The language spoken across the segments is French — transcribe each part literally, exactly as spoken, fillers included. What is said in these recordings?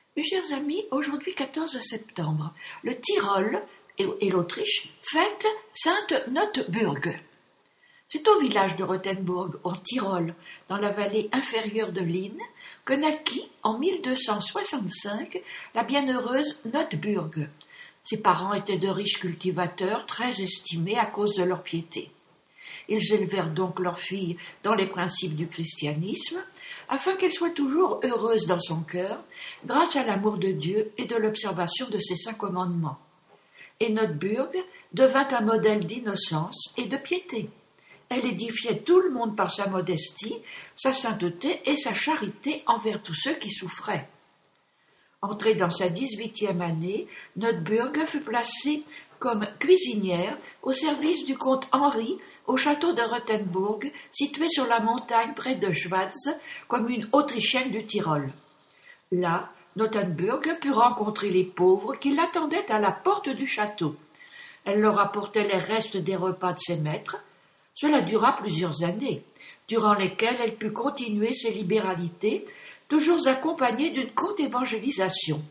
Mes chers amis, aujourd'hui quatorze septembre, le Tyrol et, et l'Autriche fêtent Sainte Notburg. C'est au village de Rothenburg, en Tyrol, dans la vallée inférieure de l'Inn, que naquit en mille deux cent soixante-cinq la bienheureuse Notburg. Ses parents étaient de riches cultivateurs, très estimés à cause de leur piété. Ils élevèrent donc leur fille dans les principes du christianisme, afin qu'elle soit toujours heureuse dans son cœur, grâce à l'amour de Dieu et de l'observation de ses saints commandements. Et Notburg devint un modèle d'innocence et de piété. Elle édifiait tout le monde par sa modestie, sa sainteté et sa charité envers tous ceux qui souffraient. Entrée dans sa dix-huitième année, Notburg fut placée comme cuisinière au service du comte Henri au château de Rothenburg, situé sur la montagne près de Schwaz, commune autrichienne du Tyrol. Là, Notburg put rencontrer les pauvres qui l'attendaient à la porte du château. Elle leur apportait les restes des repas de ses maîtres. Cela dura plusieurs années, durant lesquelles elle put continuer ses libéralités, toujours accompagnée d'une courte évangélisation.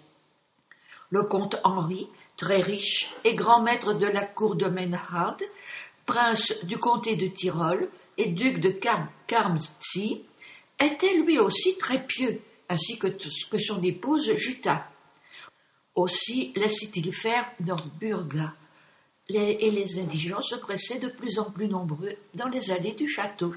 Le comte Henri, très riche et grand maître de la cour de Meinhard, prince du comté de Tyrol et duc de Karmsee, était lui aussi très pieux, ainsi que, que son épouse Jutta. Aussi laissait-il faire Notburg, les, et les indigents se pressaient de plus en plus nombreux dans les allées du château.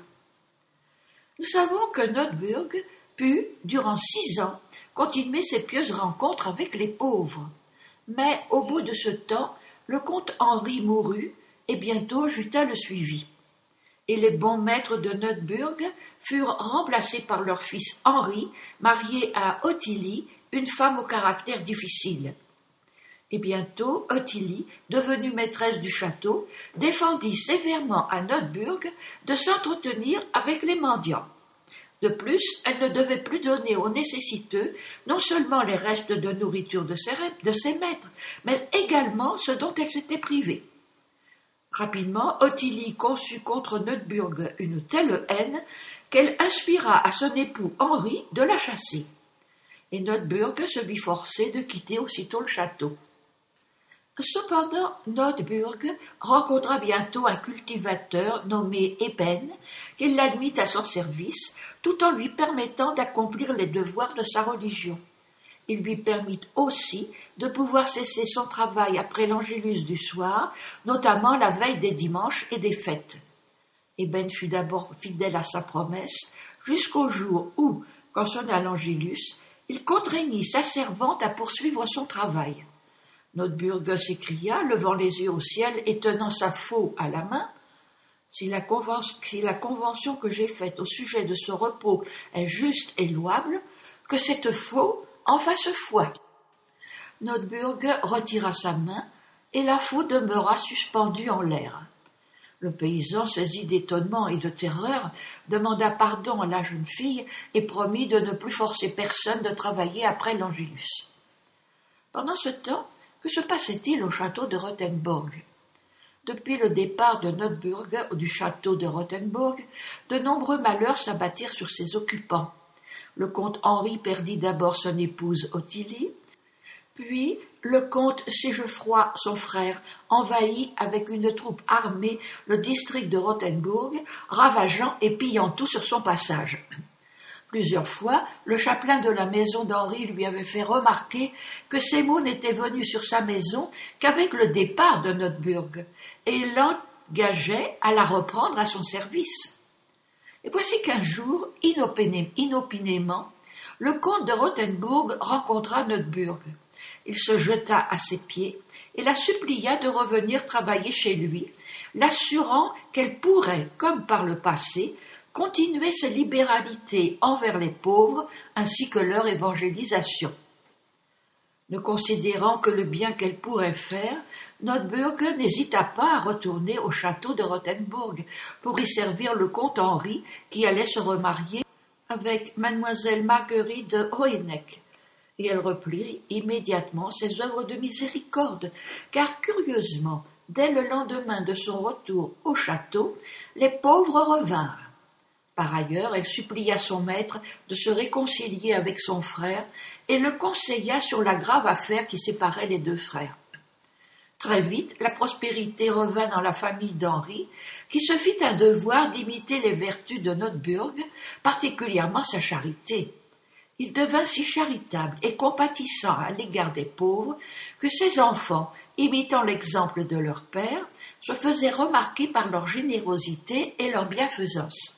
Nous savons que Notburg put, durant six ans, continuer ses pieuses rencontres avec les pauvres. Mais au bout de ce temps, le comte Henri mourut, et bientôt Jutta le suivit. Et les bons maîtres de Notburg furent remplacés par leur fils Henri, marié à Ottilie, une femme au caractère difficile. Et bientôt, Ottilie, devenue maîtresse du château, défendit sévèrement à Notburg de s'entretenir avec les mendiants. De plus, elle ne devait plus donner aux nécessiteux non seulement les restes de nourriture de ses, de ses maîtres, mais également ce dont elle s'était privée. Rapidement, Ottilie conçut contre Notburg une telle haine qu'elle inspira à son époux Henri de la chasser. Et Notburg se vit forcée de quitter aussitôt le château. Cependant, Notburg rencontra bientôt un cultivateur nommé Eben, qui l'admit à son service, tout en lui permettant d'accomplir les devoirs de sa religion. Il lui permit aussi de pouvoir cesser son travail après l'angélus du soir, notamment la veille des dimanches et des fêtes. Eben fut d'abord fidèle à sa promesse, jusqu'au jour où, quand sonna l'angélus, il contraignit sa servante à poursuivre son travail. Notburg s'écria, levant les yeux au ciel et tenant sa faux à la main. Si la, convention, si la convention que j'ai faite au sujet de ce repos est juste et louable, que cette faux en fasse foi. Notburg retira sa main et la faux demeura suspendue en l'air. Le paysan, saisi d'étonnement et de terreur, demanda pardon à la jeune fille et promit de ne plus forcer personne de travailler après l'angélus. Pendant ce temps, que se passait-il au château de Rothenburg? Depuis le départ de Notburg du château de Rothenburg, de nombreux malheurs s'abattirent sur ses occupants. Le comte Henri perdit d'abord son épouse Ottilie, puis le comte Sigefroi, son frère, envahit avec une troupe armée le district de Rothenburg, ravageant et pillant tout sur son passage. Plusieurs fois, le chapelain de la maison d'Henri lui avait fait remarquer que ces maux n'étaient venus sur sa maison qu'avec le départ de Notburg, et il l'engageait à la reprendre à son service. Et voici qu'un jour, inopiné, inopinément, le comte de Rothenburg rencontra Notburg. Il se jeta à ses pieds et la supplia de revenir travailler chez lui, l'assurant qu'elle pourrait, comme par le passé, continuer ses libéralités envers les pauvres ainsi que leur évangélisation. Ne considérant que le bien qu'elle pourrait faire, Notburg n'hésita pas à retourner au château de Rothenburg pour y servir le comte Henri qui allait se remarier avec mademoiselle Marguerite de Hoheneck. Et elle reprit immédiatement ses œuvres de miséricorde, car curieusement, dès le lendemain de son retour au château, les pauvres revinrent. Par ailleurs, elle supplia son maître de se réconcilier avec son frère et le conseilla sur la grave affaire qui séparait les deux frères. Très vite, la prospérité revint dans la famille d'Henri, qui se fit un devoir d'imiter les vertus de Notburg, particulièrement sa charité. Il devint si charitable et compatissant à l'égard des pauvres que ses enfants, imitant l'exemple de leur père, se faisaient remarquer par leur générosité et leur bienfaisance.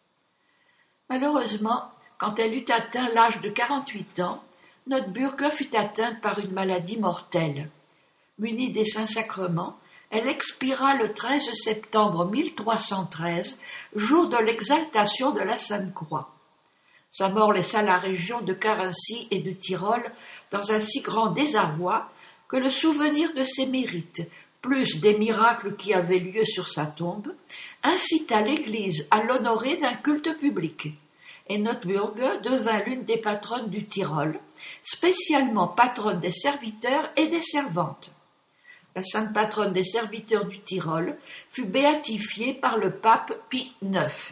Malheureusement, quand elle eut atteint l'âge de quarante-huit ans, Notburg fut atteinte par une maladie mortelle. Munie des Saints-Sacrements, elle expira le treize septembre mille trois cent treize, jour de l'exaltation de la Sainte Croix. Sa mort laissa la région de Carinthie et du Tyrol dans un si grand désarroi que le souvenir de ses mérites, plus des miracles qui avaient lieu sur sa tombe, incita l'Église à l'honorer d'un culte public. Et Notburg devint l'une des patronnes du Tyrol, spécialement patronne des serviteurs et des servantes. La sainte patronne des serviteurs du Tyrol fut béatifiée par le pape Pie neuf.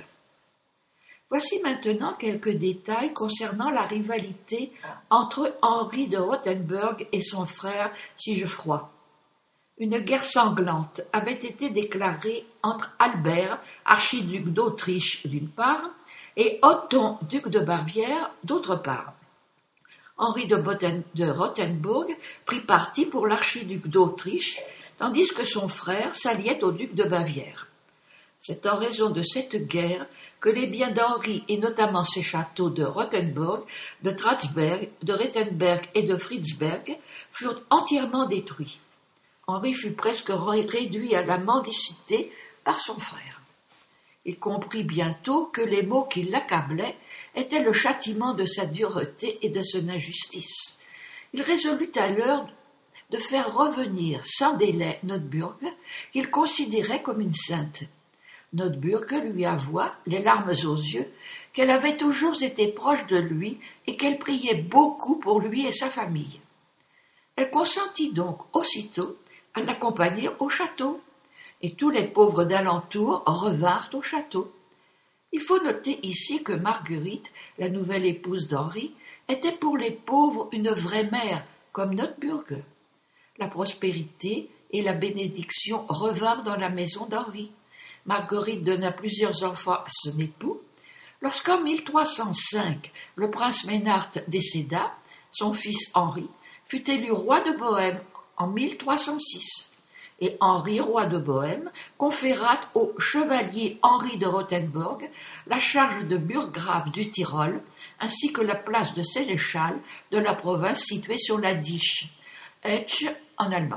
Voici maintenant quelques détails concernant la rivalité entre Henri de Rothenburg et son frère Sigefroi. Une guerre sanglante avait été déclarée entre Albert, archiduc d'Autriche d'une part, et Otton, duc de Bavière d'autre part. Henri de, Boten, de Rothenburg prit parti pour l'archiduc d'Autriche, tandis que son frère s'alliait au duc de Bavière. C'est en raison de cette guerre que les biens d'Henri, et notamment ses châteaux de Rothenburg, de Tratsberg, de Rettenberg et de Fritzberg, furent entièrement détruits. Henri fut presque réduit à la mendicité par son frère. Il comprit bientôt que les maux qui l'accablaient étaient le châtiment de sa dureté et de son injustice. Il résolut alors de faire revenir sans délai Notburg, qu'il considérait comme une sainte. Notburg lui avoua, les larmes aux yeux, qu'elle avait toujours été proche de lui et qu'elle priait beaucoup pour lui et sa famille. Elle consentit donc aussitôt à l'accompagner au château, et tous les pauvres d'alentour revinrent au château. Il faut noter ici que Marguerite, la nouvelle épouse d'Henri, était pour les pauvres une vraie mère, comme Notburg. La prospérité et la bénédiction revinrent dans la maison d'Henri. Marguerite donna plusieurs enfants à son époux. Lorsqu'en mille trois cent cinq, le prince Ménard décéda, son fils Henri fut élu roi de Bohême en mille trois cent six. Et Henri, roi de Bohême, conféra au chevalier Henri de Rothenburg la charge de burgrave du Tyrol, ainsi que la place de sénéchal de la province située sur la Diche, Etsch en allemand.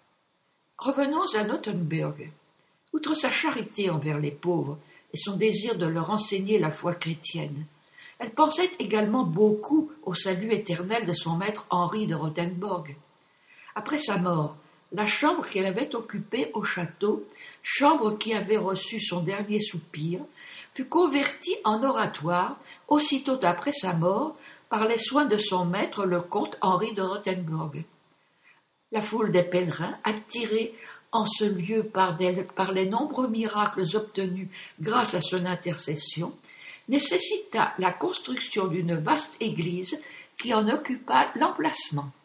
Revenons à Nothenburg. Outre sa charité envers les pauvres et son désir de leur enseigner la foi chrétienne, elle pensait également beaucoup au salut éternel de son maître Henri de Rothenburg. Après sa mort, la chambre qu'elle avait occupée au château, chambre qui avait reçu son dernier soupir, fut convertie en oratoire aussitôt après sa mort par les soins de son maître le comte Henri de Rothenburg. La foule des pèlerins, attirés en ce lieu par, des, par les nombreux miracles obtenus grâce à son intercession, nécessita la construction d'une vaste église qui en occupa l'emplacement.